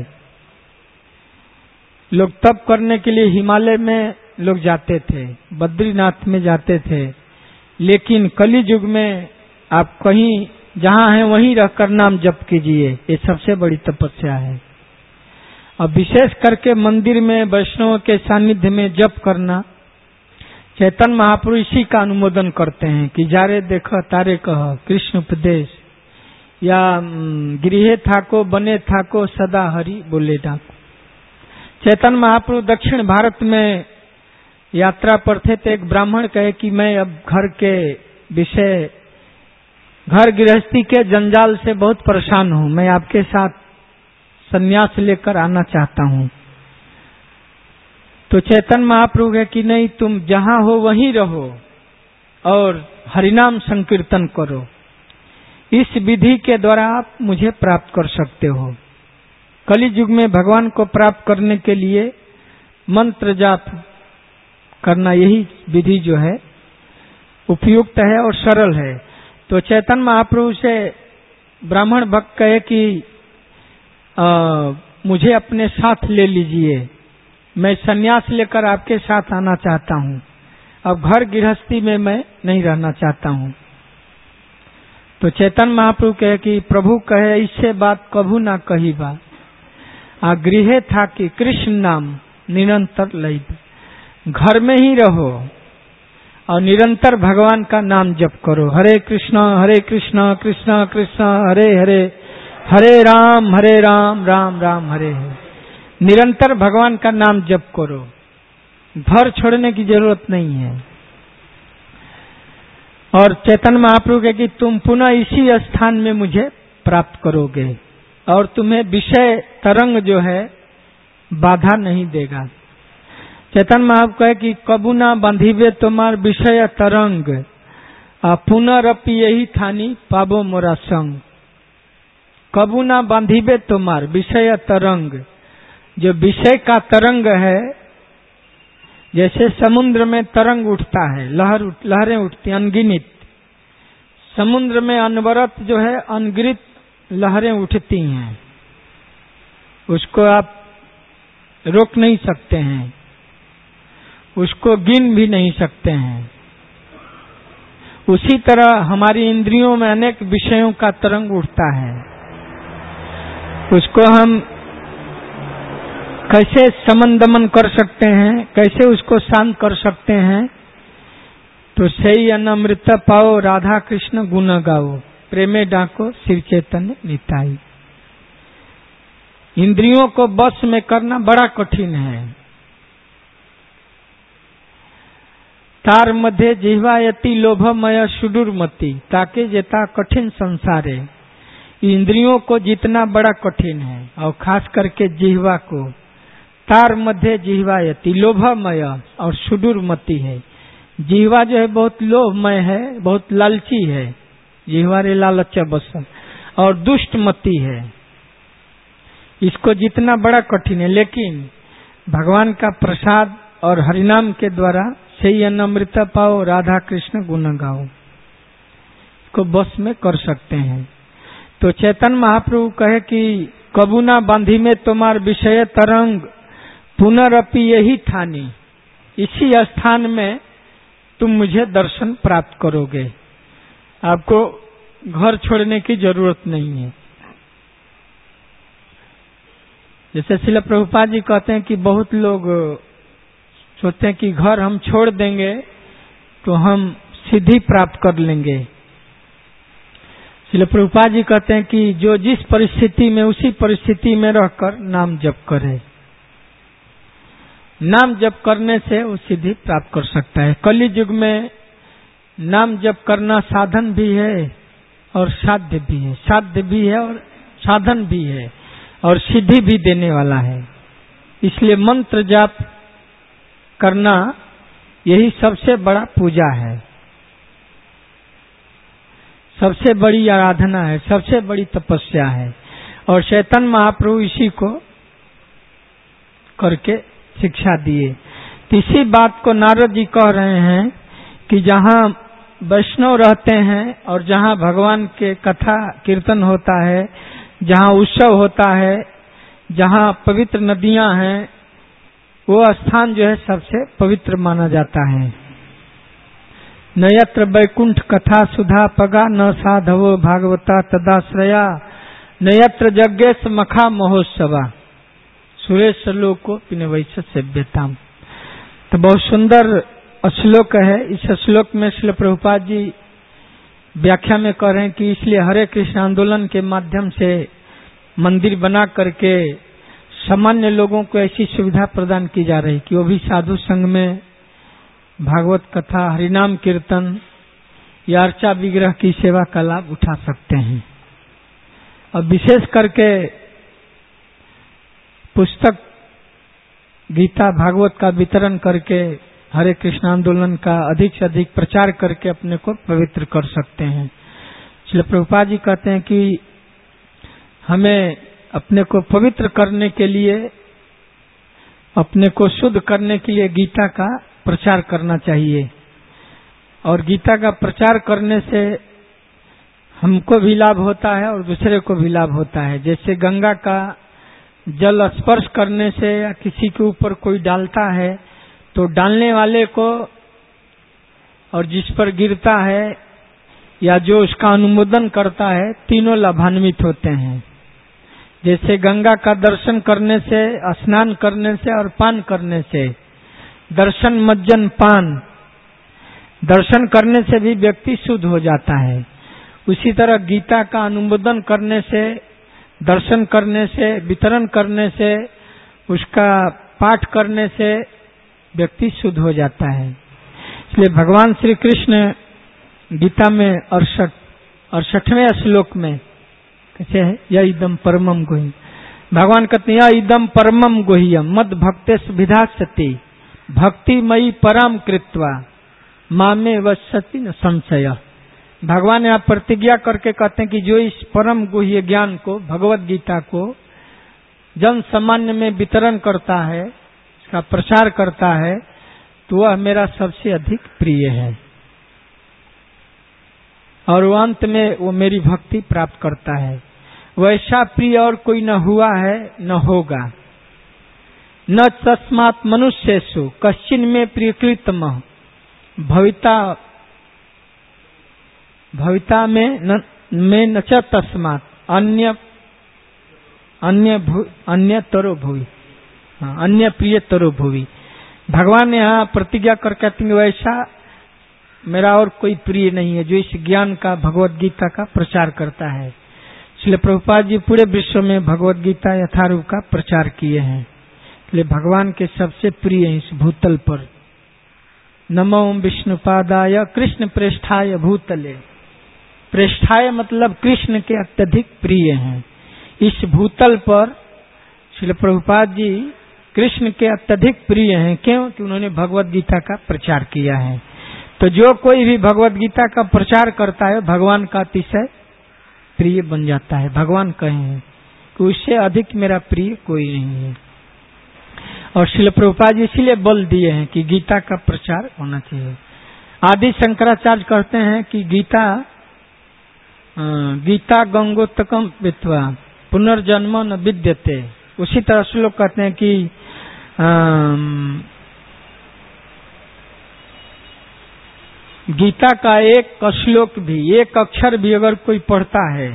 लोग तप करने के लिए हिमालय में लोग जाते थे, बद्रीनाथ में जाते थे, लेकिन कलि युग में आप कहीं जहां हैं वहीं रहकर नाम जप कीजिए, ये सबसे बड़ी तपस्या है। और विशेष करके मंदिर में वैष्णव के सानिध्य में जप करना, चैतन्य महाप्रभु इसी का अनुमोदन करते हैं कि जारे देख तारे कह कृष्ण उपदेश, या गृहे थाको बने थाको सदा हरि बोले डाको। चैतन्य महाप्रभु दक्षिण भारत में यात्रा पर थे, तो एक ब्राह्मण कहे कि मैं अब घर के विषय, घर गृहस्थी के जंजाल से बहुत परेशान हूं, मैं आपके साथ संन्यास लेकर आना चाहता हूं। तो चैतन्य महाप्रभु है कि नहीं, तुम जहां हो वहीं रहो और हरिनाम संकीर्तन करो। इस विधि के द्वारा आप मुझे प्राप्त कर सकते हो। कलि युग में भगवान को प्राप्त करने के लिए मंत्र जाप करना, यही विधि जो है उपयुक्त है और सरल है। तो चैतन्य महाप्रभु से ब्राह्मण भक्त कहे कि मुझे अपने साथ ले लीजिए, मैं सन्यास लेकर आपके साथ आना चाहता हूं, अब घर गृहस्थी में मैं नहीं रहना चाहता हूं। तो चैतन्य महाप्रभु कहे कि प्रभु कहे इससे बात कभू ना कही बा, गृहे था कि कृष्ण नाम निरंतर लई। घर में ही रहो और निरंतर भगवान का नाम जप करो। हरे कृष्ण कृष्ण कृष्ण हरे हरे, हरे राम राम राम हरे हरे। निरंतर भगवान का नाम जप करो, घर छोड़ने की जरूरत नहीं है। और चैतन्य महाप्रभु कहे कि तुम पुनः इसी स्थान में मुझे प्राप्त करोगे और तुम्हें विषय तरंग जो है बाधा नहीं देगा। चैतन्य महाप्रभु कहे कि कबू ना बांधिबे तुम्हार विषय तरंग, पुनरपि यही थानी पाबो मोरा संग। कबू ना बांधिबे तुम्हार विषय तरंग, जो विषय का तरंग है, जैसे समुद्र में तरंग उठता है, लहरें उठती अनगिनित, समुद्र में अनवरत जो है अनगिनत लहरें उठती हैं, उसको आप रोक नहीं सकते हैं, उसको गिन भी नहीं सकते हैं। उसी तरह हमारी इंद्रियों में अनेक विषयों का तरंग उठता है, उसको हम कैसे समन दमन कर सकते हैं, कैसे उसको शांत कर सकते हैं? तो सही अनमृत पाओ राधा कृष्ण गुण गाओ, प्रेमे डाको शिव चैतन्य निताई। इंद्रियों को बस में करना बड़ा कठिन है। तार मध्य जिह्वायति लोभमय सुदूरमति, ताके जेता कठिन संसारे। इंद्रियों को जितना बड़ा कठिन है, और खास करके जिह्वा को। तार मध्य जिह्वायति, लोभमय और सुदूरमति है। जिह्वा जो है बहुत लोभमय है, बहुत लालची है, जिह्वा रे लालच बसन, और दुष्टमति है। इसको जितना बड़ा कठिन है, लेकिन भगवान का प्रसाद और हरिनाम के द्वारा सही अमृत पाओ राधा कृष्ण गुण गाओ, इसको बस में कर सकते हैं। तो चैतन्य महाप्रभु कहे कि कबू ना बांधी में तुम्हार विषय तरंग, पुनरअपि यही ठानी, इसी स्थान में तुम मुझे दर्शन प्राप्त करोगे। आपको घर छोड़ने की जरूरत नहीं है। जैसे श्रील प्रभुपाद जी कहते हैं कि बहुत लोग सोचते हैं कि घर हम छोड़ देंगे तो हम सिद्धि प्राप्त कर लेंगे। श्रील प्रभुपाद जी कहते हैं कि जो जिस परिस्थिति में, उसी परिस्थिति में रहकर नाम जप करे, नाम जप करने से वो सिद्धि प्राप्त कर सकता है। कलि युग में नाम जप करना साधन भी है और साध्य भी है, साध्य भी है और साधन भी है, और सिद्धि भी देने वाला है। इसलिए मंत्र जाप करना यही सबसे बड़ा पूजा है, सबसे बड़ी आराधना है, सबसे बड़ी तपस्या है। और चैतन्य महाप्रभु इसी को करके शिक्षा दिए। तो इसी बात को नारद जी कह रहे हैं कि जहाँ वैष्णव रहते हैं और जहाँ भगवान के कथा कीर्तन होता है, जहाँ उत्सव होता है, जहाँ पवित्र नदियां हैं, वो स्थान जो है सबसे पवित्र माना जाता है। न यत्र वैकुंठ कथा सुधा पगा, न साधवो भागवता तदाश्रया, न यत्र यज्ञेश मखा महोत्सवा, सुरेश लोको पिनवैस सेव्यताम। तो बहुत सुंदर श्लोक है। इस श्लोक में श्रील प्रभुपाद जी व्याख्या में कह रहे हैं कि इसलिए हरे कृष्ण आंदोलन के माध्यम से मंदिर बना करके सामान्य लोगों को ऐसी सुविधा प्रदान की जा रही कि वो भी साधु संघ में भागवत कथा, हरिनाम कीर्तन या अर्चा विग्रह की सेवा का लाभ उठा सकते हैं। और विशेष करके पुस्तक गीता भागवत का वितरण करके हरे कृष्ण आंदोलन का अधिक से अधिक प्रचार करके अपने को पवित्र कर सकते हैं। श्रील प्रभुपाद जी कहते हैं कि हमें अपने को पवित्र करने के लिए, अपने को शुद्ध करने के लिए गीता का प्रचार करना चाहिए। और गीता का प्रचार करने से हमको भी लाभ होता है और दूसरे को भी लाभ होता है। जैसे गंगा का जल स्पर्श करने से या किसी के ऊपर कोई डालता है तो डालने वाले को और जिस पर गिरता है या जो उसका अनुमोदन करता है, तीनों लाभान्वित होते हैं। जैसे गंगा का दर्शन करने से, स्नान करने से और पान करने से, दर्शन मज्जन पान, दर्शन करने से भी व्यक्ति शुद्ध हो जाता है। उसी तरह गीता का अनुमोदन करने से, दर्शन करने से, वितरण करने से, उसका पाठ करने से व्यक्ति शुद्ध हो जाता है। इसलिए भगवान श्री कृष्ण गीता में 68वें श्लोक में कैसे है, यह इदम परमम गुह्यम, भगवान कहते हैं यह इदम परमम गुह्यम मद भक्तेषु विधास्यति भक्तिमयी परम कृत्वा मामे वसति न संशय। भगवान यहाँ प्रतिज्ञा करके कहते हैं कि जो इस परम गुह्य ज्ञान को, भगवत गीता को जन सामान्य में वितरण करता है, इसका प्रचार करता है, तो वह मेरा सबसे अधिक प्रिय है और वो अंत में वो मेरी भक्ति प्राप्त करता है। वैसा प्रिय और कोई न हुआ है न होगा। न तस्मात् मनुष्येषु कश्चिन में प्रियकृतमः भविता में न च तस्मात् अन्य तरो भुवि, अन्य प्रिय तरो भुवि। भगवान ने यहाँ प्रतिज्ञा कर कहते हैं वैसा मेरा और कोई प्रिय नहीं है जो इस ज्ञान का भगवत गीता का प्रचार करता है। इसलिए प्रभुपाद जी पूरे विश्व में भगवत गीता यथारूप का प्रचार किए हैं। इसलिए भगवान के सबसे प्रिय इस भूतल पर। नमो विष्णुपादाय कृष्ण प्रेष्ठाय भूतले। प्रेष्ठाय मतलब कृष्ण के अत्यधिक प्रिय हैं। इस भूतल पर श्रील प्रभुपाद जी कृष्ण के अत्यधिक प्रिय हैं। क्यों? कि उन्होंने भगवत गीता का प्रचार किया है। तो जो कोई भी भगवत गीता का प्रचार करता है भगवान का अतिशय प्रिय बन जाता है। भगवान कहे हैं कि उससे अधिक मेरा प्रिय कोई नहीं है। और श्रील प्रभुपाद जी इसीलिए बल दिए हैं कि गीता का प्रचार होना चाहिए। आदि शंकराचार्य कहते हैं कि गीता गंगोत्तकम वित्वा पुनर्जन्म न विद्यते। उसी तरह श्लोक कहते हैं कि गीता का एक श्लोक भी, एक अक्षर भी अगर कोई पढ़ता है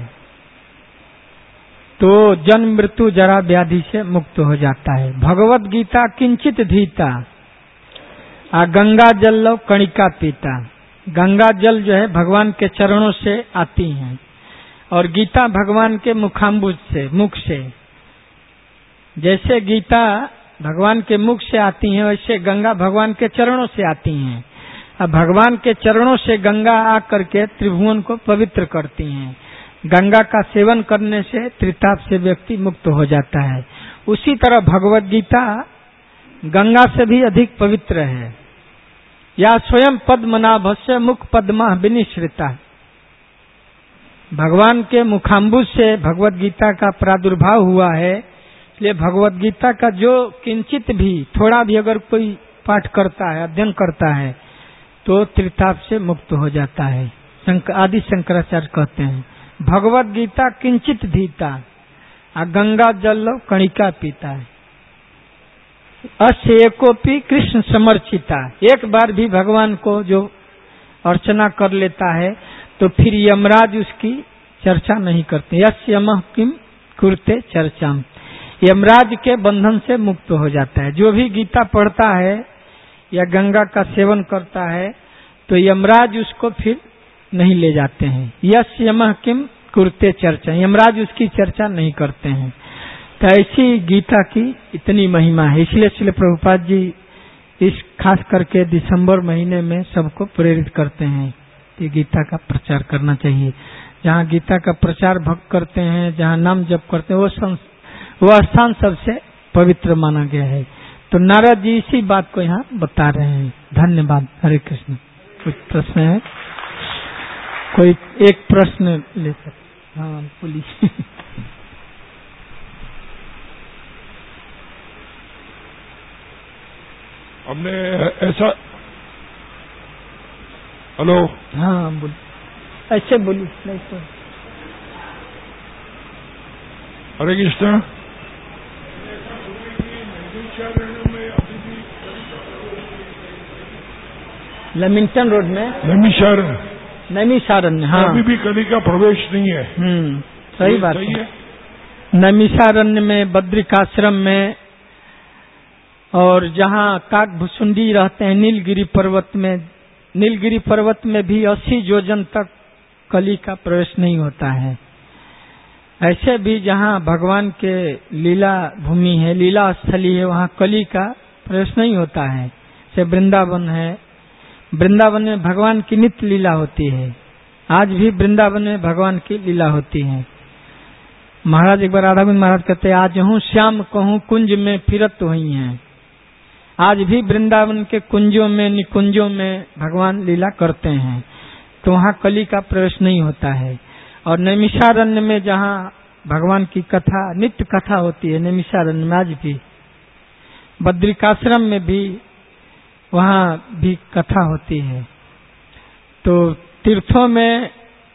तो जन्म मृत्यु जरा व्याधि से मुक्त हो जाता है। भगवत गीता किंचित धीता गंगा जल लो कणिका पीता। गंगा जल जो है भगवान के चरणों से आती हैं और गीता भगवान के मुखाम्बुज से, मुख से। जैसे गीता भगवान के मुख से आती हैं वैसे गंगा भगवान के चरणों से आती हैं। अब भगवान के चरणों से गंगा आकर के त्रिभुवन को पवित्र करती हैं। गंगा का सेवन करने से त्रिताप से व्यक्ति मुक्त हो जाता है। उसी तरह भगवत गीता गंगा से भी अधिक पवित्र है। या स्वयं पद्मनाभस्य मुख पद्मा विनिश्रिता। भगवान के मुखाम्बुज से भगवत गीता का प्रादुर्भाव हुआ है। इसलिए भगवत गीता का जो किंचित भी, थोड़ा भी अगर कोई पाठ करता है, अध्ययन करता है तो त्रिताप से मुक्त हो जाता है। आदि शंकराचार्य कहते हैं भगवत गीता किंचित धीता गंगा जल कणिका पीता है। अस्य एकोपी कृष्ण समर्चिता। एक बार भी भगवान को जो अर्चना कर लेता है तो फिर यमराज उसकी चर्चा नहीं करते। यस्य यमः किम कुरुते चर्चाम। यमराज के बंधन से मुक्त हो जाता है। जो भी गीता पढ़ता है या गंगा का सेवन करता है तो यमराज उसको फिर नहीं ले जाते हैं। यस्य यमः किम कुरुते चर्चा। यमराज उसकी चर्चा नहीं करते हैं। तो ऐसी गीता की इतनी महिमा है। इसलिए श्रील प्रभुपाद जी इस खास करके दिसंबर महीने में सबको प्रेरित करते हैं कि गीता का प्रचार करना चाहिए। जहाँ गीता का प्रचार भक्त करते हैं, जहाँ नाम जप करते हैं, वो स्थान सबसे पवित्र माना गया है। तो नारद जी इसी बात को यहाँ बता रहे हैं। धन्यवाद। हरे कृष्ण। कुछ प्रश्न है? कोई एक प्रश्न ले सकते? हाँ बोलिए। हमने ऐसा, हेलो, हाँ बोलिए, ऐसे बोलिए, नहीं तो। हरे कृष्ण। लेमिंगटन रोड में नैमिषारण्य, हाँ, अभी भी कली का प्रवेश नहीं है। सही बात है। नैमिषारण्य में, बद्रिकाश्रम में, और जहाँ काकभुसुंडी रहते हैं नीलगिरी पर्वत में भी 80 योजन तक कली का प्रवेश नहीं होता है। ऐसे भी जहाँ भगवान के लीला भूमि है, लीला स्थली है, वहाँ कली का प्रवेश नहीं होता है। जैसे वृंदावन है, वृंदावन में भगवान की नित्य लीला होती है। आज भी वृंदावन में भगवान की लीला होती है। महाराज एक बार राधा गोविंद महाराज कहते हैं, आज हूँ श्याम कहूँ कुंज में फिरत हुई हैं। आज भी वृंदावन के कुंजों में, निकुंजों में भगवान लीला करते हैं। तो वहाँ कली का प्रवेश नहीं होता है। और नैमिषारण्य में जहाँ भगवान की कथा, नित्य कथा होती है, नैमिषारण्य में आज भी, बद्रिकाश्रम में भी, वहाँ भी कथा होती है। तो तीर्थों में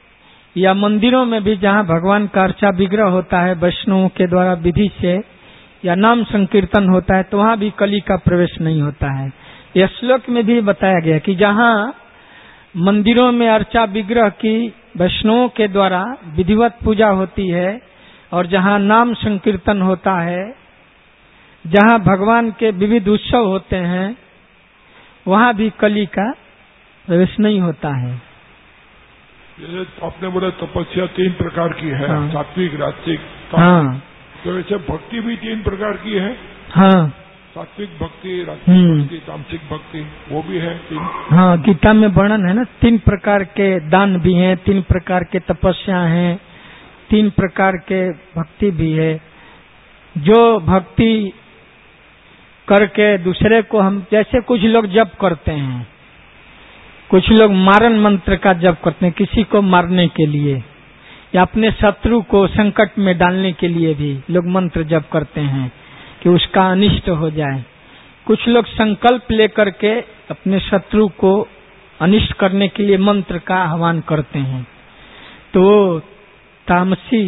या मंदिरों में भी जहाँ भगवान का अर्चा विग्रह होता है, वैष्णवों के द्वारा विधि से या नाम संकीर्तन होता है तो वहां भी कली का प्रवेश नहीं होता है। यह श्लोक में भी बताया गया कि जहां मंदिरों में अर्चा विग्रह की वैष्णवों के द्वारा विधिवत पूजा होती है और जहां नाम संकीर्तन होता है, जहां भगवान के विविध उत्सव होते हैं, वहां भी कली का प्रवेश नहीं होता है। जैसे आपने बोला तपस्या 3 प्रकार की है, हाँ। सात्विक, राजसिक, हाँ तो वैसे भक्ति भी 3 प्रकार की है। हाँ सात्विक भक्ति, राजसिक भक्ति, तामसिक भक्ति, वो भी है 3। हाँ, गीता में वर्णन है ना, 3 प्रकार के दान भी हैं, 3 प्रकार के तपस्या हैं, 3 प्रकार के भक्ति भी है। जो भक्ति करके दूसरे को हम, जैसे कुछ लोग जप करते हैं, कुछ लोग मारण मंत्र का जप करते हैं किसी को मारने के लिए या अपने शत्रु को संकट में डालने के लिए भी लोग मंत्र जप करते हैं कि उसका अनिष्ट हो जाए। कुछ लोग संकल्प लेकर के अपने शत्रु को अनिष्ट करने के लिए मंत्र का आह्वान करते हैं, तो तामसी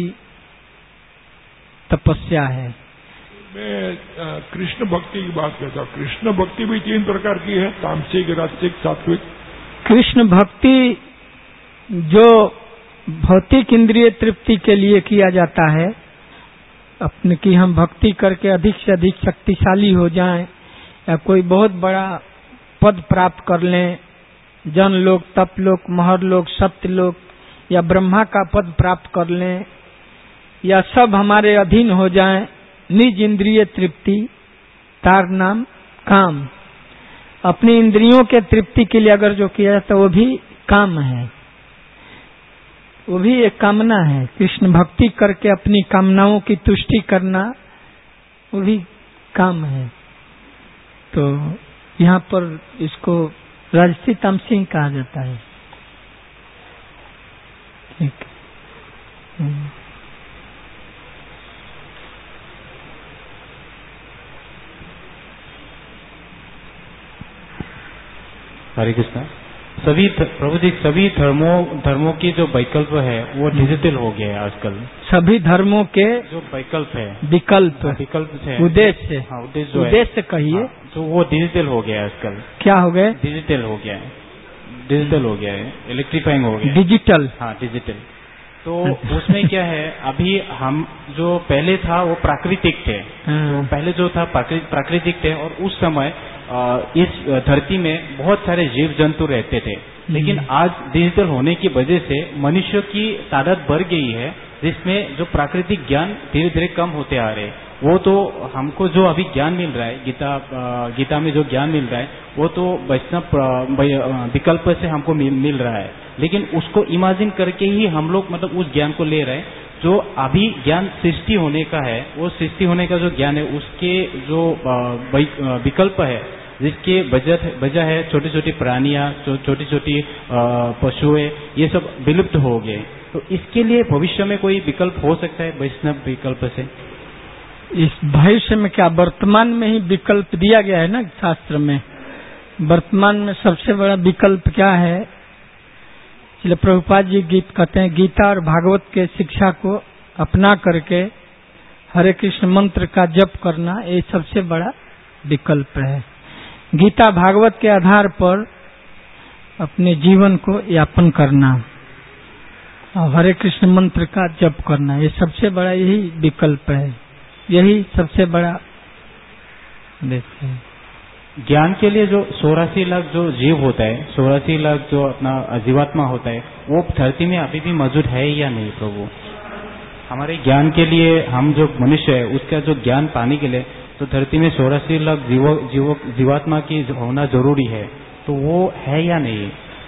तपस्या है। मैं कृष्ण भक्ति की बात करता हूँ। कृष्ण भक्ति भी 3 प्रकार की है, तामसिक, राजसिक, सात्विक। कृष्ण भक्ति जो भौतिक इंद्रिय तृप्ति के लिए किया जाता है, अपने की हम भक्ति करके अधिक से अधिक शक्तिशाली हो जाएं या कोई बहुत बड़ा पद प्राप्त कर लें, जन लोक, तप लोक, महर लोक, सत्य लोक या ब्रह्मा का पद प्राप्त कर लें या सब हमारे अधीन हो जाएं, निज इंद्रिय तृप्ति तार नाम काम। अपनी इंद्रियों के तृप्ति के लिए अगर जो किया जाता है वो भी काम है, वो भी एक कामना है। कृष्ण भक्ति करके अपनी कामनाओं की तुष्टि करना वो भी काम है। तो यहाँ पर इसको राजसी तामसी कहा जाता है। ठीक। हरे कृष्णा। प्रभु जी, सभी धर्मों की जो वैकल्प है वो डिजिटल हो गया है आजकल। सभी धर्मों के जो वैकल्प है, विकल्प है, उद्देश्य, हाँ, उद्देश्य कहिए, तो वो डिजिटल हो गया है आजकल। क्या हो गए? डिजिटल हो गया है, डिजिटल हो गया है, इलेक्ट्रीफाइंग हो गया है। डिजिटल, हाँ, डिजिटल। तो उसमें क्या है, अभी हम जो पहले था वो प्राकृतिक थे, तो पहले जो था प्राकृतिक थे और उस समय इस धरती में बहुत सारे जीव जंतु रहते थे। लेकिन आज डिजिटल होने की वजह से मनुष्य की तादाद बढ़ गई है, जिसमें जो प्राकृतिक ज्ञान धीरे धीरे कम होते आ रहे हैं। वो तो हमको जो अभी ज्ञान मिल रहा है, गीता में जो ज्ञान मिल रहा है वो तो वैष्णव विकल्प से हमको मिल रहा है, लेकिन उसको इमेजिन करके ही हम लोग मतलब उस ज्ञान को ले रहे हैं। जो अभी ज्ञान सृष्टि होने का है, वो सृष्टि होने का जो ज्ञान है उसके जो विकल्प है, जिसके वजह है छोटी छोटी प्राणियां, छोटी छोटी पशुएं, ये सब विलुप्त हो गए। तो इसके लिए भविष्य में कोई विकल्प हो सकता है वैष्णव विकल्प से? इस भविष्य में क्या, वर्तमान में ही विकल्प दिया गया है ना शास्त्र में। वर्तमान में सबसे बड़ा विकल्प क्या है? इसलिए प्रभुपाद जी कहते हैं गीता और भागवत के शिक्षा को अपना करके हरे कृष्ण मंत्र का जप करना, ये सबसे बड़ा विकल्प है। गीता भागवत के आधार पर अपने जीवन को यापन करना और हरे कृष्ण मंत्र का जप करना, ये सबसे बड़ा यही विकल्प है, यही सबसे बड़ा देखते हैं। ज्ञान के लिए जो 84 लाख जो जीव होता है, 84 लाख जो अपना जीवात्मा होता है, वो धरती में अभी भी मौजूद है या नहीं प्रभु? हमारे ज्ञान के लिए हम जो मनुष्य है उसका जो ज्ञान पाने के लिए तो धरती में 84 लाख जीवात्मा की होना जरूरी है, तो वो है या नहीं?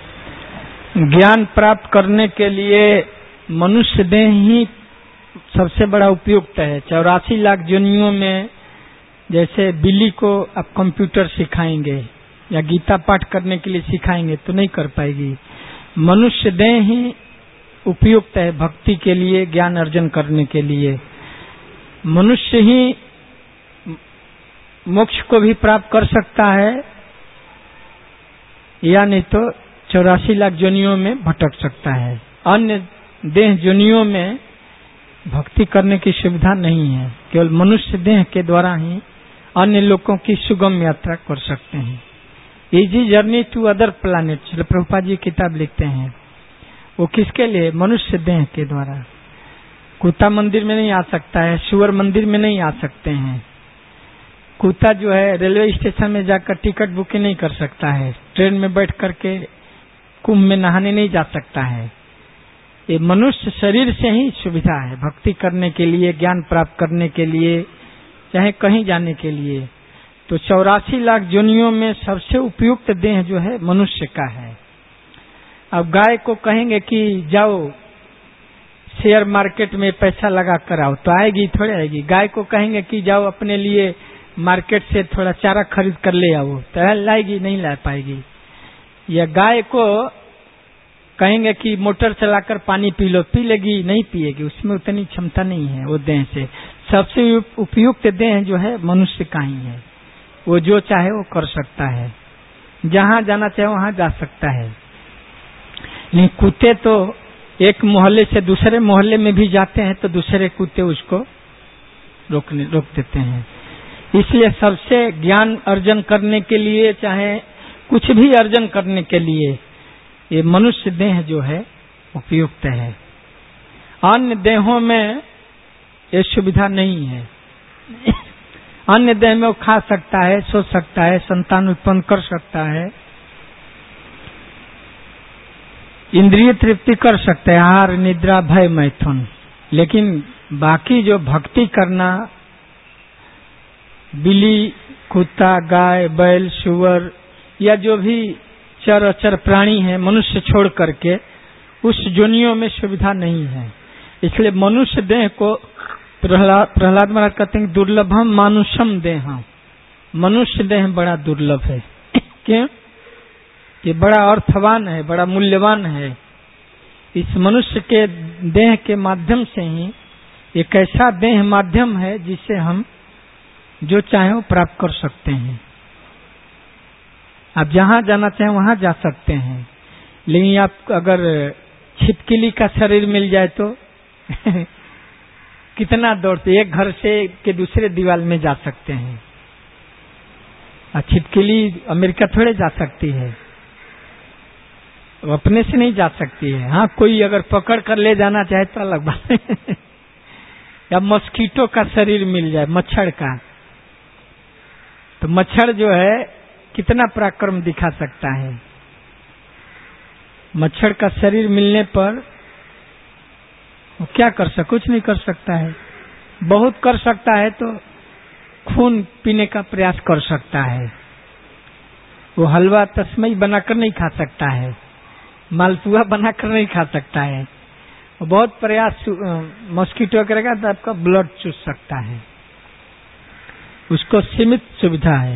ज्ञान प्राप्त करने के लिए मनुष्य देह ही सबसे बड़ा उपयुक्त है। 84 लाख योनियों में जैसे बिल्ली को आप कंप्यूटर सिखाएंगे या गीता पाठ करने के लिए सिखाएंगे तो नहीं कर पाएगी। मनुष्य देह ही उपयुक्त है भक्ति के लिए, ज्ञान अर्जन करने के लिए। मनुष्य ही मोक्ष को भी प्राप्त कर सकता है या नहीं तो 84 लाख योनियों में भटक सकता है। अन्य देह योनियों में भक्ति करने की सुविधा नहीं है। केवल मनुष्य देह के द्वारा ही अन्य लोगों की सुगम यात्रा कर सकते हैं। Easy journey to other planet, Srila Prabhupada ji किताब लिखते हैं। वो किसके लिए? मनुष्य देह के द्वारा। कुत्ता मंदिर में नहीं आ सकता है, सुअर मंदिर में नहीं आ सकते हैं। कुत्ता जो है रेलवे स्टेशन में जाकर टिकट बुकिंग नहीं कर सकता है, ट्रेन में बैठ करके कुंभ में नहाने नहीं जा सकता है। ये मनुष्य शरीर से ही सुविधा है भक्ति करने के लिए, ज्ञान प्राप्त करने के लिए, चाहे कहीं जाने के लिए। तो 84 लाख योनियों में सबसे उपयुक्त देह जो है मनुष्य का है। अब गाय को कहेंगे कि जाओ शेयर मार्केट में पैसा लगा कर आओ, तो आएगी थोड़ी आएगी। गाय को कहेंगे कि जाओ अपने लिए मार्केट से थोड़ा चारा खरीद कर ले आओ, तो लाएगी? नहीं ला पाएगी। या गाय को कहेंगे कि मोटर चलाकर पानी पी लो, पी लेगी? नहीं पिएगी, उसमें उतनी क्षमता नहीं है वो देह से। सबसे उपयुक्त देह जो है मनुष्य का ही है। वो जो चाहे वो कर सकता है, जहां जाना चाहे वहां जा सकता है। नहीं, कुत्ते तो एक मोहल्ले से दूसरे मोहल्ले में भी जाते हैं तो दूसरे कुत्ते उसको रोक देते हैं। इसलिए सबसे ज्ञान अर्जन करने के लिए, चाहे कुछ भी अर्जन करने के लिए, ये मनुष्य देह जो है उपयुक्त है। अन्य देहों में ये सुविधा नहीं है। अन्य देह में वो खा सकता है, सो सकता है, संतान उत्पन्न कर सकता है, इंद्रिय तृप्ति कर सकते हैं, आहार निद्रा भय मैथुन। लेकिन बाकी जो भक्ति करना, बिल्ली, कुत्ता, गाय, बैल, सुअर या जो भी चर अचर प्राणी है मनुष्य छोड़ करके, उस योनियों में सुविधा नहीं है। इसलिए मनुष्य देह को प्रहलाद महाराज कहते हैं दुर्लभम मानुषम देह। मनुष्य देह बड़ा दुर्लभ है। क्यों? ये बड़ा अर्थवान है, बड़ा मूल्यवान है। इस मनुष्य के देह के माध्यम से ही एक ऐसा देह माध्यम है जिससे हम जो चाहे वो प्राप्त कर सकते हैं। आप जहां जाना चाहे वहां जा सकते हैं। लेकिन आप अगर छिपकली का शरीर मिल जाए तो कितना दौड़ते, एक घर से के दूसरे दीवार में जा सकते हैं। छिपकली अमेरिका थोड़े जा सकती है, अपने से नहीं जा सकती है। हाँ, कोई अगर पकड़ कर ले जाना चाहे तो अलग बात है। या मस्कीटो का शरीर मिल जाए, मच्छर का, तो मच्छर जो है कितना पराक्रम दिखा सकता है। मच्छर का शरीर मिलने पर वो क्या कर सकता? कुछ नहीं कर सकता है। बहुत कर सकता है तो खून पीने का प्रयास कर सकता है। वो हलवा तस्मई बनाकर नहीं खा सकता है, मालपुआ बनाकर नहीं खा सकता है। वो बहुत प्रयास मॉस्किटो करेगा तो आपका ब्लड चूस सकता है। उसको सीमित सुविधा है।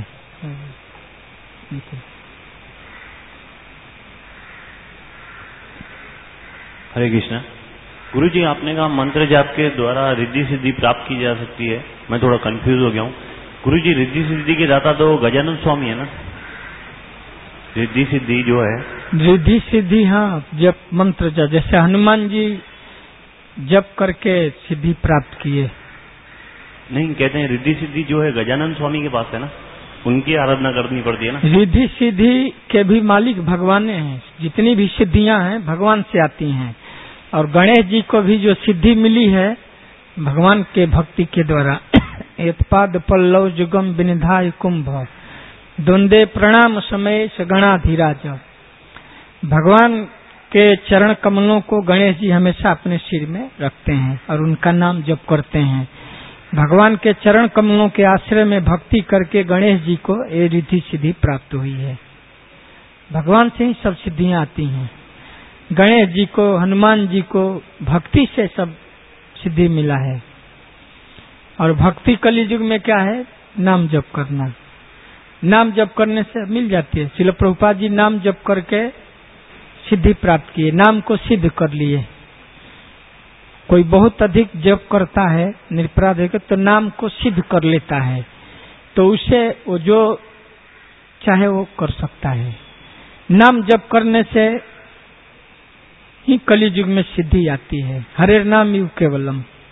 हरे कृष्णा। गुरु जी, आपने कहा मंत्र जाप के द्वारा रिद्धि सिद्धि प्राप्त की जा सकती है। मैं थोड़ा कंफ्यूज हो गया हूँ। गुरु जी, रिद्धि सिद्धि के दाता तो गजानन स्वामी है ना? रिद्धि सिद्धि जो है, रिद्धि सिद्धि, हाँ, जप मंत्र जैसे हनुमान जी जप करके सिद्धि प्राप्त किए। नहीं, कहते हैं रिद्धि सिद्धि जो है गजानन स्वामी के पास है ना, उनकी आराधना करनी पड़ती है ना? रिद्धि सिद्धि के भी मालिक भगवान हैं। जितनी भी सिद्धियां हैं भगवान से आती हैं। और गणेश जी को भी जो सिद्धि मिली है भगवान के भक्ति के द्वारा। यत्पाद पल्लव जुगम विनिधाय कुंभ द्वंदे प्रणाम समय सगणाधिराज। भगवान के चरण कमलों को गणेश जी हमेशा अपने सिर में रखते हैं और उनका नाम जप करते हैं। भगवान के चरण कमलों के आश्रय में भक्ति करके गणेश जी को ये रिद्धि सिद्धि प्राप्त हुई है। भगवान से ही सब सिद्धियां आती हैं। गणेश जी को, हनुमान जी को भक्ति से सब सिद्धि मिला है। और भक्ति कलियुग में क्या है? नाम जप करना। नाम जप करने से मिल जाती है। श्रील प्रभुपाद जी नाम जप करके सिद्धि प्राप्त किए, नाम को सिद्ध कर लिए। कोई बहुत अधिक जप करता है निरपराध होकर तो नाम को सिद्ध कर लेता है, तो उसे वो जो चाहे वो कर सकता है। नाम जप करने से ही कलियुग में सिद्धि आती है। हरे नाम यु केवलम,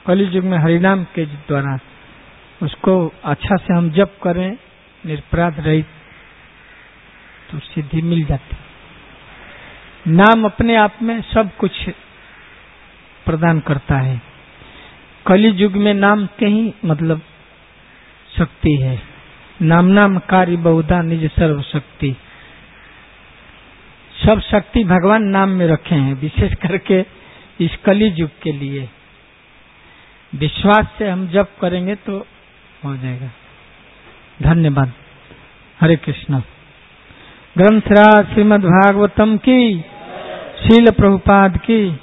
कलयुग में हरिनाम के द्वारा उसको अच्छा से हम जप करें निरपराध रहित तो सिद्धि मिल जाती। नाम अपने आप में सब कुछ प्रदान करता है। कलयुग में नाम के ही मतलब शक्ति है। नाम नाम कार्य बहुधा निज सर्व शक्ति। सब शक्ति भगवान नाम में रखे हैं, विशेष करके इस कलयुग के लिए। विश्वास से हम जप करेंगे तो हो जाएगा। धन्यवाद। हरे कृष्ण। ग्रंथराज श्रीमद् भागवतम की, शील प्रभुपाद की।